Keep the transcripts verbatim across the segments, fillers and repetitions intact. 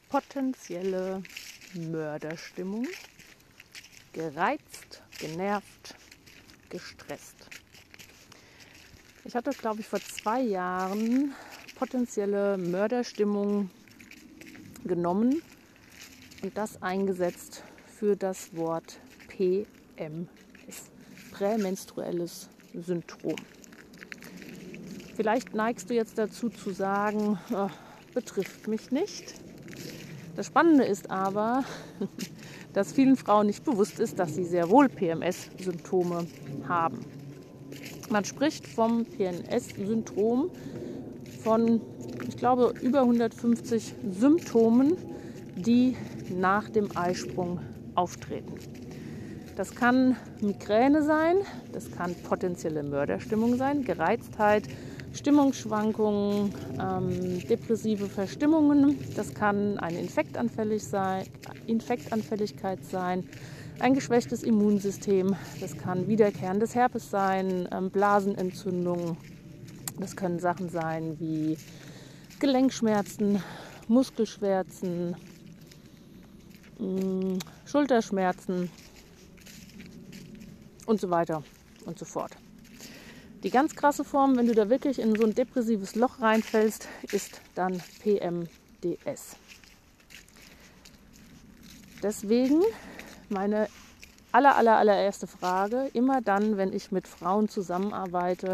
potenzielle Mörderstimmung, gereizt, genervt, gestresst. Ich hatte, glaube ich, vor zwei Jahren potenzielle Mörderstimmung genommen und das eingesetzt für das Wort P M S, prämenstruelles Syndrom. Vielleicht neigst du jetzt dazu zu sagen, oh, betrifft mich nicht. Das Spannende ist aber, dass vielen Frauen nicht bewusst ist, dass sie sehr wohl P M S-Symptome haben. Man spricht vom P M S-Syndrom von, ich glaube, über hundertfünfzig Symptomen, die nach dem Eisprung auftreten. Das kann Migräne sein, das kann potenzielle Mörderstimmung sein, Gereiztheit, Stimmungsschwankungen, ähm, depressive Verstimmungen, das kann eine Infektanfällig sein, Infektanfälligkeit sein, ein geschwächtes Immunsystem, das kann wiederkehrendes Herpes sein, ähm, Blasenentzündung, das können Sachen sein wie Gelenkschmerzen, Muskelschmerzen, mh, Schulterschmerzen und so weiter und so fort. Die ganz krasse Form, wenn du da wirklich in so ein depressives Loch reinfällst, ist dann P M D S. Deswegen meine aller, aller, allererste Frage, immer dann, wenn ich mit Frauen zusammenarbeite,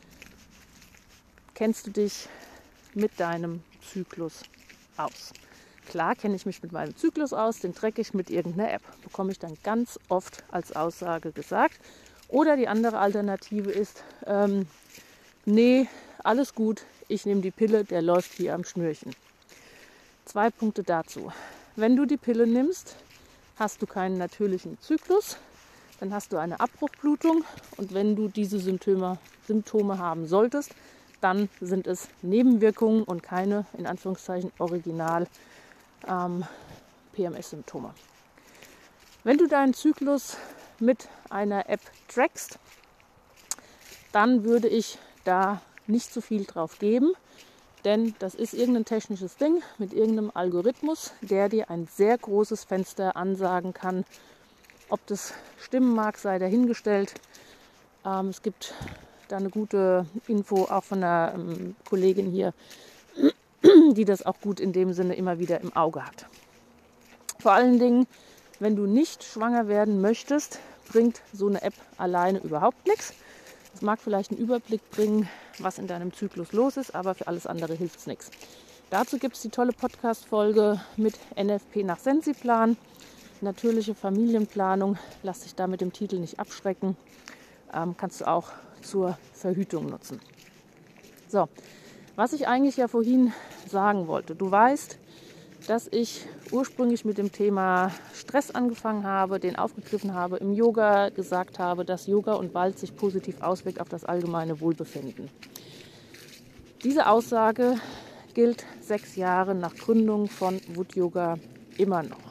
kennst du dich mit deinem Zyklus aus? Klar kenne ich mich mit meinem Zyklus aus, den tracke ich mit irgendeiner App. Bekomme ich dann ganz oft als Aussage gesagt. Oder die andere Alternative ist, ähm, nee, alles gut, ich nehme die Pille, der läuft wie am Schnürchen. Zwei Punkte dazu. Wenn du die Pille nimmst, hast du keinen natürlichen Zyklus, dann hast du eine Abbruchblutung und wenn du diese Symptome, Symptome haben solltest, dann sind es Nebenwirkungen und keine, in Anführungszeichen, original ähm, P M S-Symptome. Wenn du deinen Zyklus mit einer App trackst, dann würde ich da nicht so viel drauf geben, denn das ist irgendein technisches Ding mit irgendeinem Algorithmus, der dir ein sehr großes Fenster ansagen kann. Ob das stimmen mag, sei dahingestellt. Ähm, es gibt da eine gute Info auch von einer ähm, Kollegin hier, die das auch gut in dem Sinne immer wieder im Auge hat. Vor allen Dingen, wenn du nicht schwanger werden möchtest, bringt so eine App alleine überhaupt nichts. Es mag vielleicht einen Überblick bringen, was in deinem Zyklus los ist, aber für alles andere hilft es nichts. Dazu gibt es die tolle Podcast-Folge mit N F P nach Sensiplan, natürliche Familienplanung. Lass dich da mit dem Titel nicht abschrecken. Ähm, kannst du auch zur Verhütung nutzen. So, was ich eigentlich ja vorhin sagen wollte. Du weißt, dass ich ursprünglich mit dem Thema Stress angefangen habe, den aufgegriffen habe, im Yoga gesagt habe, dass Yoga und Wald sich positiv auswirkt auf das allgemeine Wohlbefinden. Diese Aussage gilt sechs Jahre nach Gründung von Wood Yoga immer noch.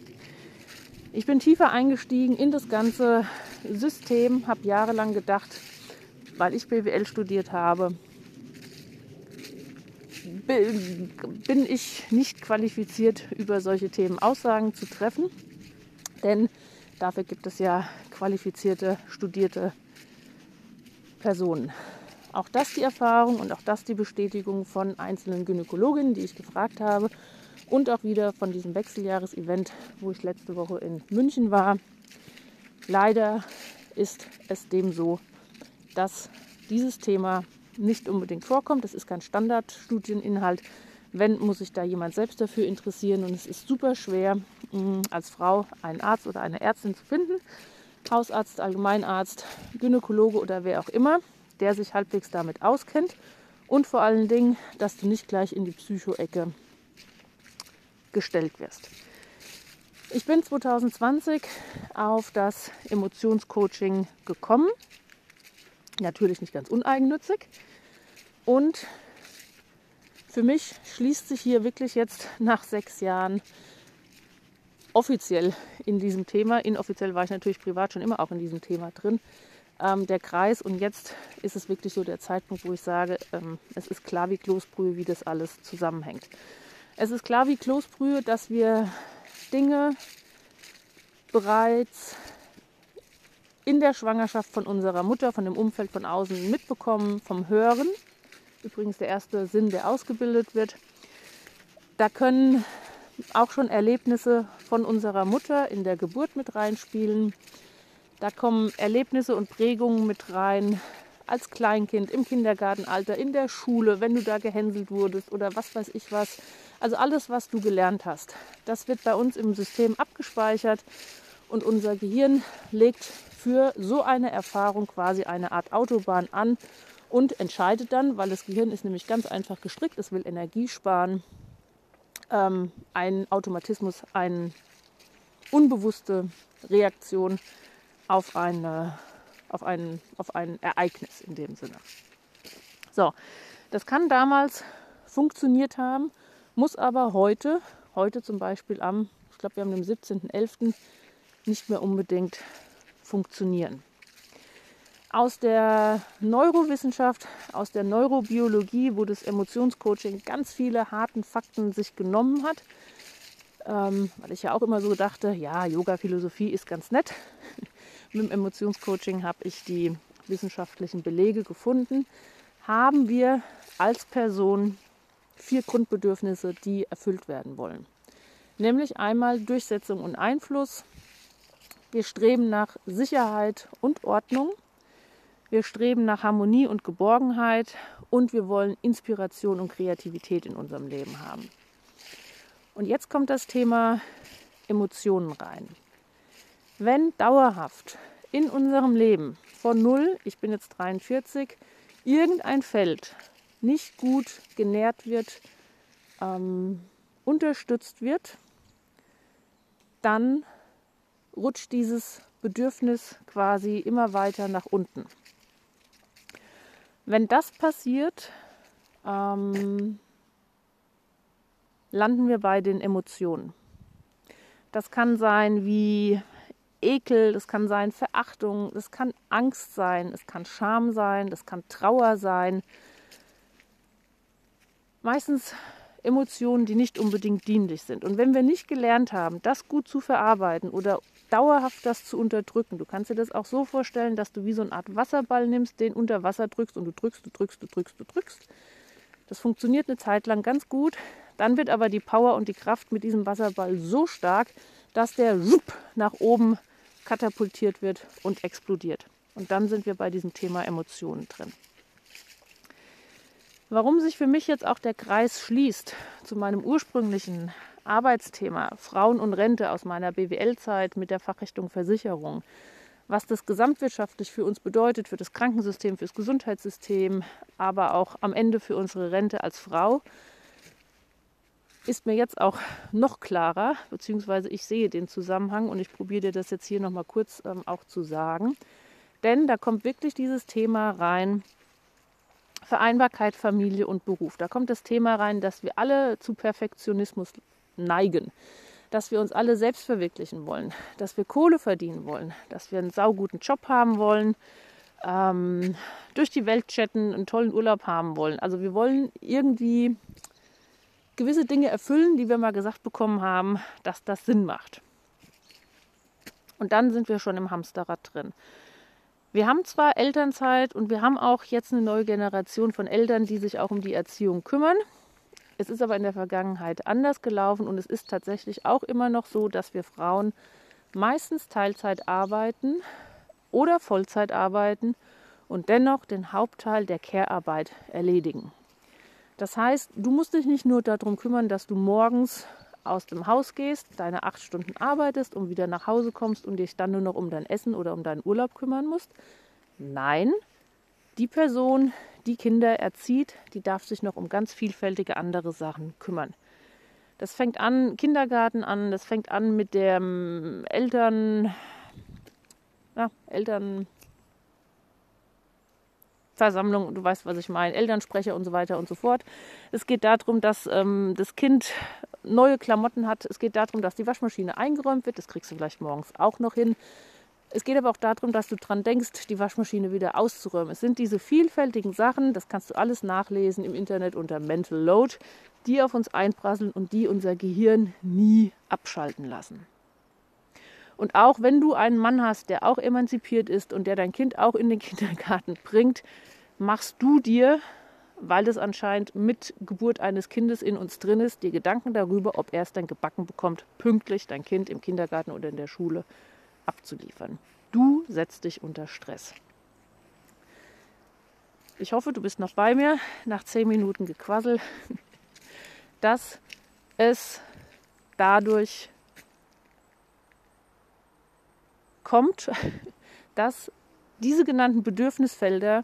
Ich bin tiefer eingestiegen in das ganze System, habe jahrelang gedacht, weil ich B W L studiert habe, bin ich nicht qualifiziert, über solche Themen Aussagen zu treffen, denn dafür gibt es ja qualifizierte, studierte Personen. Auch das die Erfahrung und auch das die Bestätigung von einzelnen Gynäkologinnen, die ich gefragt habe und auch wieder von diesem Wechseljahresevent, wo ich letzte Woche in München war. Leider ist es dem so, dass dieses Thema nicht unbedingt vorkommt. Das ist kein Standardstudieninhalt. Wenn, muss sich da jemand selbst dafür interessieren. Und es ist super schwer, als Frau einen Arzt oder eine Ärztin zu finden. Hausarzt, Allgemeinarzt, Gynäkologe oder wer auch immer, der sich halbwegs damit auskennt. Und vor allen Dingen, dass du nicht gleich in die Psycho-Ecke gestellt wirst. Ich bin zwanzig zwanzig auf das Emotionscoaching gekommen. Natürlich nicht ganz uneigennützig. Und für mich schließt sich hier wirklich jetzt nach sechs Jahren offiziell in diesem Thema, inoffiziell war ich natürlich privat schon immer auch in diesem Thema drin, ähm, der Kreis. Und jetzt ist es wirklich so der Zeitpunkt, wo ich sage, ähm, es ist klar wie Kloßbrühe, wie das alles zusammenhängt. Es ist klar wie Kloßbrühe, dass wir Dinge bereits in der Schwangerschaft von unserer Mutter, von dem Umfeld von außen mitbekommen, vom Hören. Übrigens der erste Sinn, der ausgebildet wird. Da können auch schon Erlebnisse von unserer Mutter in der Geburt mit reinspielen. Da kommen Erlebnisse und Prägungen mit rein als Kleinkind, im Kindergartenalter, in der Schule, wenn du da gehänselt wurdest oder was weiß ich was. Also alles, was du gelernt hast, das wird bei uns im System abgespeichert und unser Gehirn legt für so eine Erfahrung quasi eine Art Autobahn an und entscheidet dann, weil das Gehirn ist nämlich ganz einfach gestrickt, es will Energie sparen, ähm, ein Automatismus, eine unbewusste Reaktion auf, eine, auf, ein, auf ein Ereignis in dem Sinne. So, das kann damals funktioniert haben, muss aber heute, heute zum Beispiel am, ich glaube wir haben den siebzehnten elften nicht mehr unbedingt funktionieren. Aus der Neurowissenschaft, aus der Neurobiologie, wo das Emotionscoaching ganz viele harten Fakten sich genommen hat, ähm, weil ich ja auch immer so dachte, ja, Yoga-Philosophie ist ganz nett. Mit dem Emotionscoaching habe ich die wissenschaftlichen Belege gefunden, haben wir als Person vier Grundbedürfnisse, die erfüllt werden wollen. Nämlich einmal Durchsetzung und Einfluss. Wir streben nach Sicherheit und Ordnung. Wir streben nach Harmonie und Geborgenheit und wir wollen Inspiration und Kreativität in unserem Leben haben. Und jetzt kommt das Thema Emotionen rein. Wenn dauerhaft in unserem Leben von null, ich bin jetzt dreiundvierzig, irgendein Feld nicht gut genährt wird, ähm, unterstützt wird, dann rutscht dieses Bedürfnis quasi immer weiter nach unten. Wenn das passiert, ähm, landen wir bei den Emotionen. Das kann sein wie Ekel, das kann sein Verachtung, das kann Angst sein, es kann Scham sein, das kann Trauer sein. Meistens Emotionen, die nicht unbedingt dienlich sind. Und wenn wir nicht gelernt haben, das gut zu verarbeiten oder dauerhaft das zu unterdrücken, du kannst dir das auch so vorstellen, dass du wie so eine Art Wasserball nimmst, den unter Wasser drückst und du drückst, du drückst, du drückst, du drückst. Das funktioniert eine Zeit lang ganz gut. Dann wird aber die Power und die Kraft mit diesem Wasserball so stark, dass der nach oben katapultiert wird und explodiert. Und dann sind wir bei diesem Thema Emotionen drin. Warum sich für mich jetzt auch der Kreis schließt zu meinem ursprünglichen Arbeitsthema Frauen und Rente aus meiner B W L-Zeit mit der Fachrichtung Versicherung, was das gesamtwirtschaftlich für uns bedeutet, für das Krankensystem, für das Gesundheitssystem, aber auch am Ende für unsere Rente als Frau, ist mir jetzt auch noch klarer, beziehungsweise ich sehe den Zusammenhang und ich probiere dir das jetzt hier nochmal kurz ähm, auch zu sagen. Denn da kommt wirklich dieses Thema rein, Vereinbarkeit, Familie und Beruf. Da kommt das Thema rein, dass wir alle zu Perfektionismus neigen, dass wir uns alle selbst verwirklichen wollen, dass wir Kohle verdienen wollen, dass wir einen sauguten Job haben wollen, ähm, durch die Welt chatten, einen tollen Urlaub haben wollen. Also wir wollen irgendwie gewisse Dinge erfüllen, die wir mal gesagt bekommen haben, dass das Sinn macht. Und dann sind wir schon im Hamsterrad drin. Wir haben zwar Elternzeit und wir haben auch jetzt eine neue Generation von Eltern, die sich auch um die Erziehung kümmern. Es ist aber in der Vergangenheit anders gelaufen und es ist tatsächlich auch immer noch so, dass wir Frauen meistens Teilzeit arbeiten oder Vollzeit arbeiten und dennoch den Hauptteil der Care-Arbeit erledigen. Das heißt, du musst dich nicht nur darum kümmern, dass du morgens aus dem Haus gehst, deine acht Stunden arbeitest und wieder nach Hause kommst und dich dann nur noch um dein Essen oder um deinen Urlaub kümmern musst. Nein, die Person, die Kinder erzieht, die darf sich noch um ganz vielfältige andere Sachen kümmern. Das fängt an, Kindergarten an, das fängt an mit der Eltern, ja, Eltern Versammlung, du weißt, was ich meine, Elternsprecher und so weiter und so fort. Es geht darum, dass ähm, das Kind neue Klamotten hat. Es geht darum, dass die Waschmaschine eingeräumt wird. Das kriegst du vielleicht morgens auch noch hin. Es geht aber auch darum, dass du dran denkst, die Waschmaschine wieder auszuräumen. Es sind diese vielfältigen Sachen, das kannst du alles nachlesen im Internet unter Mental Load. die auf uns einprasseln und die unser Gehirn nie abschalten lassen. Und auch wenn du einen Mann hast, der auch emanzipiert ist und der dein Kind auch in den Kindergarten bringt, machst du dir, weil das anscheinend mit Geburt eines Kindes in uns drin ist, dir Gedanken darüber, ob er es dann gebacken bekommt, pünktlich dein Kind im Kindergarten oder in der Schule abzuliefern. Du setzt dich unter Stress. Ich hoffe, du bist noch bei mir nach zehn Minuten Gequassel, dass es dadurch kommt, dass diese genannten Bedürfnisfelder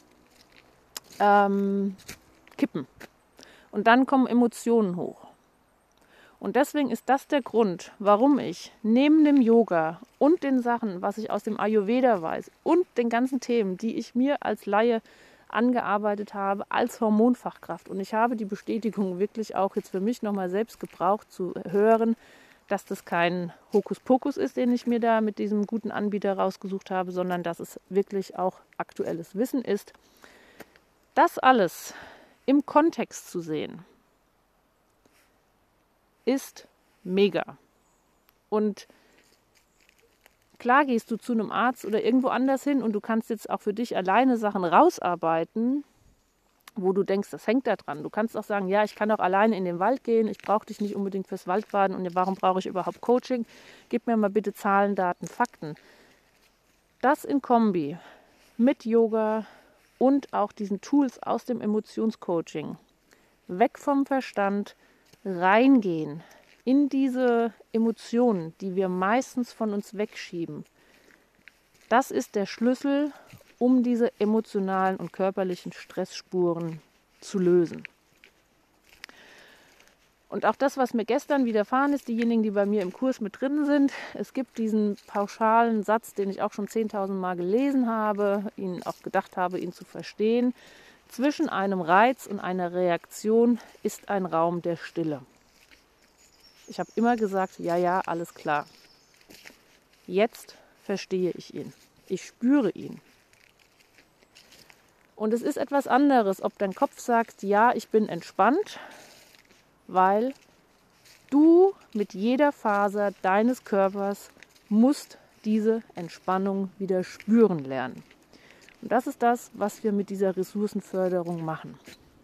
ähm, kippen. Und dann kommen Emotionen hoch. Und deswegen ist das der Grund, warum ich neben dem Yoga und den Sachen, was ich aus dem Ayurveda weiß und den ganzen Themen, die ich mir als Laie angearbeitet habe, als Hormonfachkraft, und ich habe die Bestätigung wirklich auch jetzt für mich nochmal selbst gebraucht zu hören, dass das kein Hokuspokus ist, den ich mir da mit diesem guten Anbieter rausgesucht habe, sondern dass es wirklich auch aktuelles Wissen ist. Das alles im Kontext zu sehen, ist mega. Und klar gehst du zu einem Arzt oder irgendwo anders hin und du kannst jetzt auch für dich alleine Sachen rausarbeiten, wo du denkst, das hängt da dran. Du kannst auch sagen, ja, ich kann auch alleine in den Wald gehen, ich brauche dich nicht unbedingt fürs Waldbaden und warum brauche ich überhaupt Coaching? Gib mir mal bitte Zahlen, Daten, Fakten. Das in Kombi mit Yoga und auch diesen Tools aus dem Emotionscoaching, weg vom Verstand, reingehen in diese Emotionen, die wir meistens von uns wegschieben. Das ist der Schlüssel, um diese emotionalen und körperlichen Stressspuren zu lösen. Und auch das, was mir gestern widerfahren ist, diejenigen, die bei mir im Kurs mit drin sind, es gibt diesen pauschalen Satz, den ich auch schon zehntausend Mal gelesen habe, ihn auch gedacht habe, ihn zu verstehen. Zwischen einem Reiz und einer Reaktion ist ein Raum der Stille. Ich habe immer gesagt, ja, ja, alles klar. Jetzt verstehe ich ihn. Ich spüre ihn. Und es ist etwas anderes, ob dein Kopf sagt, ja, ich bin entspannt, weil du mit jeder Faser deines Körpers musst diese Entspannung wieder spüren lernen. Und das ist das, was wir mit dieser Ressourcenförderung machen.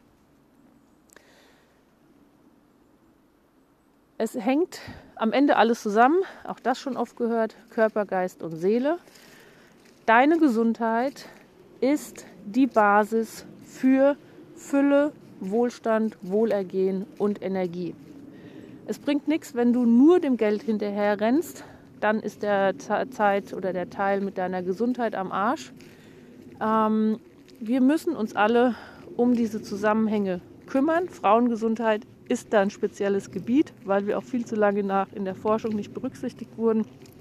Es hängt am Ende alles zusammen, auch das schon oft gehört, Körper, Geist und Seele. Deine Gesundheit ist die Basis für Fülle, Wohlstand, Wohlergehen und Energie. Es bringt nichts, wenn du nur dem Geld hinterher rennst, dann ist der Zeit oder der Teil mit deiner Gesundheit am Arsch. Ähm, wir müssen uns alle um diese Zusammenhänge kümmern. Frauengesundheit ist da ein spezielles Gebiet, weil wir auch viel zu lange nach in der Forschung nicht berücksichtigt wurden.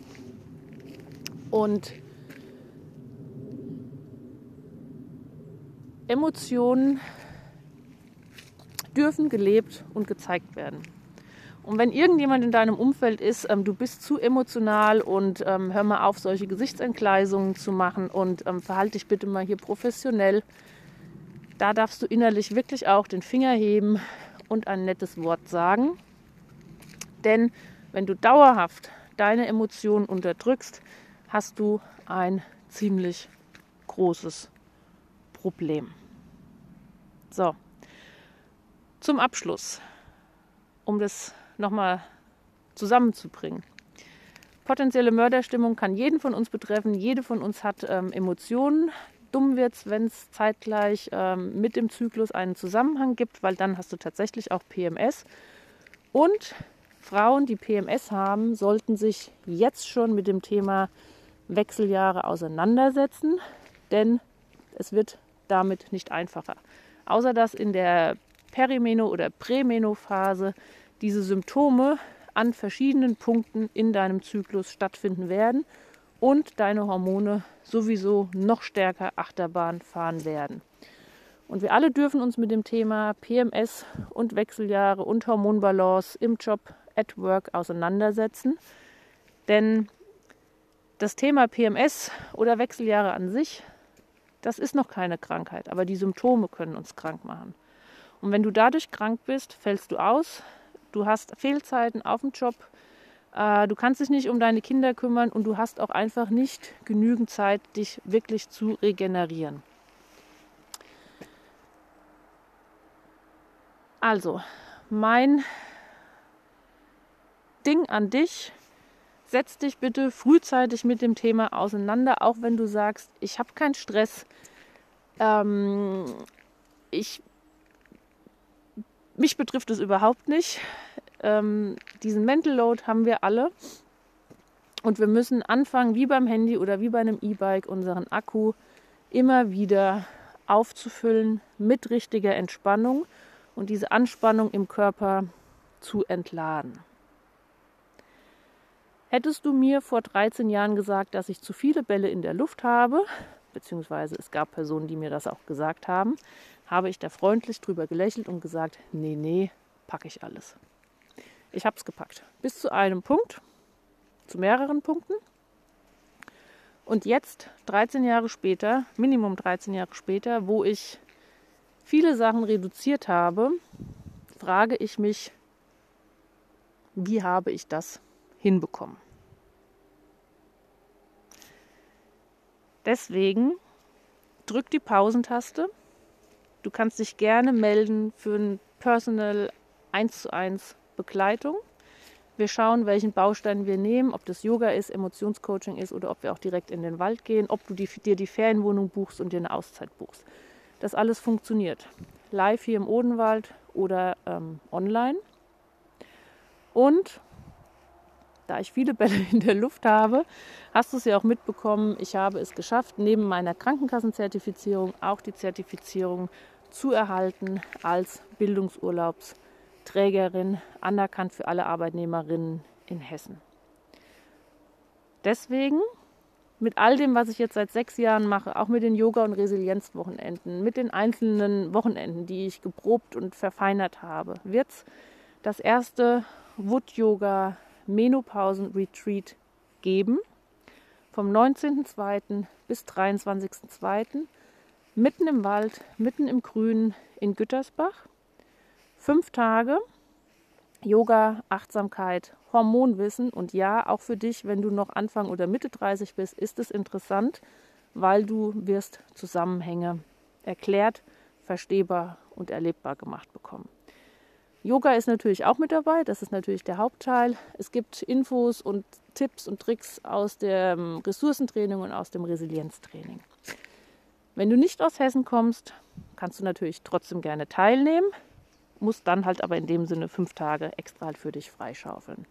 Und Emotionen dürfen gelebt und gezeigt werden. Und wenn irgendjemand in deinem Umfeld ist, ähm, du bist zu emotional und ähm, hör mal auf, solche Gesichtsentgleisungen zu machen und ähm, verhalte dich bitte mal hier professionell, da darfst du innerlich wirklich auch den Finger heben und ein nettes Wort sagen. Denn wenn du dauerhaft deine Emotionen unterdrückst, hast du ein ziemlich großes Problem. So, zum Abschluss, um das nochmal zusammenzubringen. Potenzielle Mörderstimmung kann jeden von uns betreffen. Jede von uns hat ähm, Emotionen. Dumm wird es, wenn es zeitgleich ähm, mit dem Zyklus einen Zusammenhang gibt, weil dann hast du tatsächlich auch P M S. Und Frauen, die P M S haben, sollten sich jetzt schon mit dem Thema Wechseljahre auseinandersetzen, denn es wird damit nicht einfacher. Außer dass in der Perimeno- oder Prämenophase diese Symptome an verschiedenen Punkten in deinem Zyklus stattfinden werden und deine Hormone sowieso noch stärker Achterbahn fahren werden. Und wir alle dürfen uns mit dem Thema P M S und Wechseljahre und Hormonbalance im Job, at work auseinandersetzen. Denn das Thema P M S oder Wechseljahre an sich, das ist noch keine Krankheit, aber die Symptome können uns krank machen. Und wenn du dadurch krank bist, fällst du aus, du hast Fehlzeiten auf dem Job, äh, du kannst dich nicht um deine Kinder kümmern und du hast auch einfach nicht genügend Zeit, dich wirklich zu regenerieren. Also, mein Ding an dich: Setz dich bitte frühzeitig mit dem Thema auseinander, auch wenn du sagst, ich habe keinen Stress, ähm, ich, mich betrifft es überhaupt nicht. Ähm, diesen Mental Load haben wir alle und wir müssen anfangen, wie beim Handy oder wie bei einem E-Bike, unseren Akku immer wieder aufzufüllen mit richtiger Entspannung und diese Anspannung im Körper zu entladen. Hättest du mir vor dreizehn Jahren gesagt, dass ich zu viele Bälle in der Luft habe, beziehungsweise es gab Personen, die mir das auch gesagt haben, habe ich da freundlich drüber gelächelt und gesagt, nee, nee, packe ich alles. Ich habe es gepackt. Bis zu einem Punkt, zu mehreren Punkten. Und jetzt, dreizehn Jahre später, Minimum dreizehn Jahre später, wo ich viele Sachen reduziert habe, frage ich mich, wie habe ich das hinbekommen? Deswegen drück die Pausentaste. Du kannst dich gerne melden für ein Personal eins zu eins Begleitung. Wir schauen, welchen Baustein wir nehmen, ob das Yoga ist, Emotionscoaching ist oder ob wir auch direkt in den Wald gehen, ob du die, dir die Ferienwohnung buchst und dir eine Auszeit buchst. Das alles funktioniert. Live hier im Odenwald oder ähm, online. Und da ich viele Bälle in der Luft habe, hast du es ja auch mitbekommen, ich habe es geschafft, neben meiner Krankenkassenzertifizierung auch die Zertifizierung zu erhalten als Bildungsurlaubsträgerin, anerkannt für alle Arbeitnehmerinnen in Hessen. Deswegen, mit all dem, was ich jetzt seit sechs Jahren mache, auch mit den Yoga- und Resilienzwochenenden, mit den einzelnen Wochenenden, die ich geprobt und verfeinert habe, wird es das erste Wood-Yoga Menopausen-Retreat geben, vom neunzehnten zweiten bis dreiundzwanzigsten zweiten mitten im Wald, mitten im Grün in Gütersbach. Fünf Tage Yoga, Achtsamkeit, Hormonwissen und ja, auch für dich, wenn du noch Anfang oder Mitte dreißig bist, ist es interessant, weil du wirst Zusammenhänge erklärt, verstehbar und erlebbar gemacht bekommen. Yoga ist natürlich auch mit dabei, das ist natürlich der Hauptteil. Es gibt Infos und Tipps und Tricks aus dem Ressourcentraining und aus dem Resilienztraining. Wenn du nicht aus Hessen kommst, kannst du natürlich trotzdem gerne teilnehmen, musst dann halt aber in dem Sinne fünf Tage extra halt für dich freischaufeln.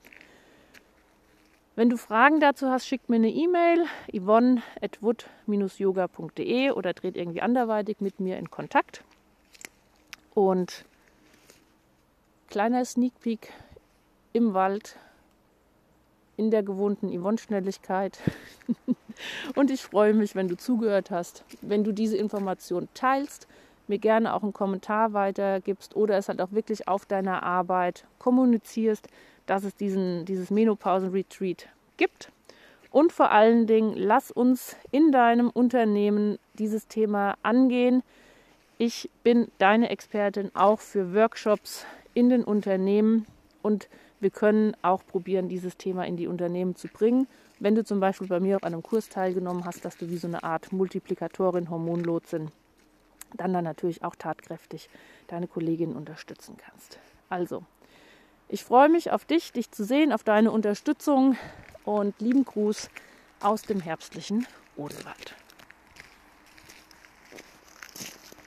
Wenn du Fragen dazu hast, schick mir eine E-Mail, yvonne at wood dash yoga punkt de oder tritt irgendwie anderweitig mit mir in Kontakt. Und kleiner Sneak Peek im Wald, in der gewohnten Yvonne-Schnelligkeit. Und ich freue mich, wenn du zugehört hast, wenn du diese Information teilst, mir gerne auch einen Kommentar weitergibst oder es halt auch wirklich auf deiner Arbeit kommunizierst, dass es diesen, dieses Menopausen-Retreat gibt. Und vor allen Dingen, lass uns in deinem Unternehmen dieses Thema angehen. Ich bin deine Expertin auch für Workshops in den Unternehmen und wir können auch probieren, dieses Thema in die Unternehmen zu bringen. Wenn du zum Beispiel bei mir auf einem Kurs teilgenommen hast, dass du wie so eine Art Multiplikatorin, Hormonlotsin, dann dann natürlich auch tatkräftig deine Kolleginnen unterstützen kannst. Also, ich freue mich auf dich, dich zu sehen, auf deine Unterstützung und lieben Gruß aus dem herbstlichen Odenwald.